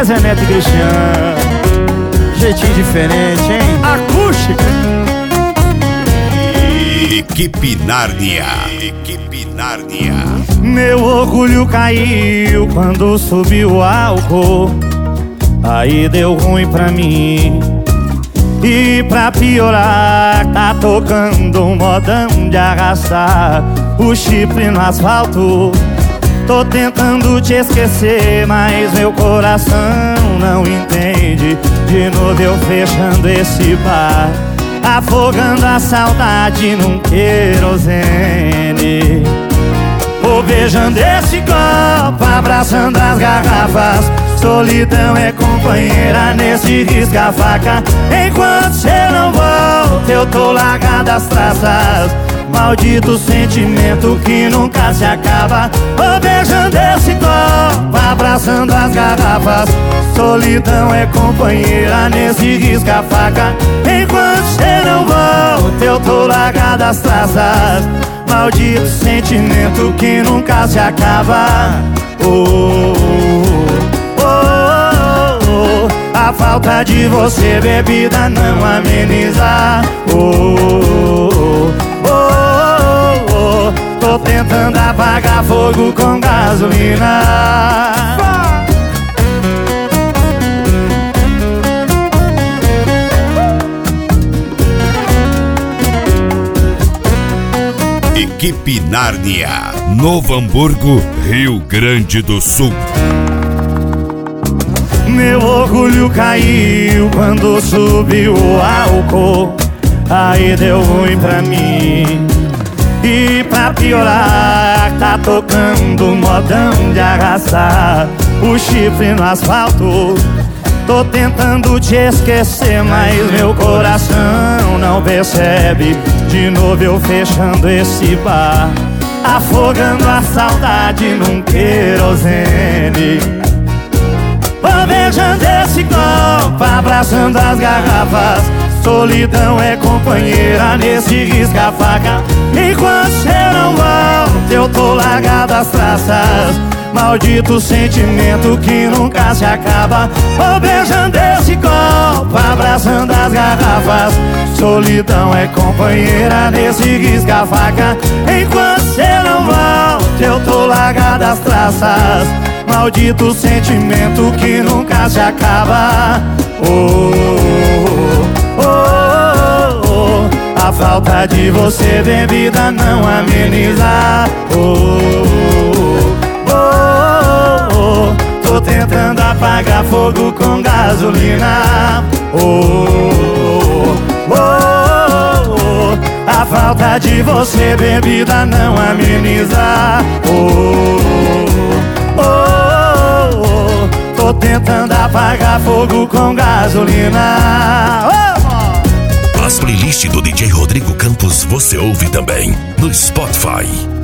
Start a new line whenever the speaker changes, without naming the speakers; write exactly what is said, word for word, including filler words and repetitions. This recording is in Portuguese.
Zé Neto e Cristiano. Jeitinho diferente, hein? Acústica.
Equipe Nárnia. Equipe Nárnia.
Meu orgulho caiu quando subiu o álcool. Aí deu ruim pra mim. E pra piorar, tá tocando um modão de arrastar o chifre no asfalto. Tô tentando te esquecer, mas meu coração não entende. De novo eu fechando esse bar, afogando a saudade num querosene. Vou beijando esse copo, abraçando as garrafas. Solidão é companheira nesse risca-faca. Enquanto cê não volta, eu tô largado as traças. Maldito sentimento que nunca se acaba. Vou beijando esse copo, abraçando as garrafas. Solidão é companheira nesse risca-faca. Enquanto cê não volta, eu tô largado as traças. Maldito sentimento que nunca se acaba. Oh, oh, oh, oh. A falta de você, bebida, não ameniza. Oh, oh, oh, oh. Tô tentando apagar fogo com gasolina.
Equipe Nárnia, Novo Hamburgo, Rio Grande do Sul.
Meu orgulho caiu quando subiu o álcool. Aí deu ruim pra mim. E pra piorar, tá tocando um modão de arrastar o chifre no asfalto. Tô tentando te esquecer, mas meu coração não percebe. De novo eu fechando esse bar, afogando a saudade num querosene. Vou beijando esse copo, abraçando as garrafas. Solidão é companheira nesse risca-faca. Enquanto cê não volta, eu tô largado as traças. Maldito sentimento que nunca se acaba. Vou beijando esse copo, abraçando as garrafas. Solidão é companheira nesse risca-faca. Enquanto cê não volta, eu tô largado as traças. Maldito sentimento que nunca se acaba. Oh, oh, oh, oh. A falta de você, bebida, não ameniza. Oh, oh, oh. Tô tentando apagar fogo com gasolina. Oh, oh, oh. A falta de você, bebida, não ameniza. Oh, oh, oh. Tô tentando apagar fogo com gasolina. Oh!
As playlists do D J Rodrigo Campos você ouve também no Spotify.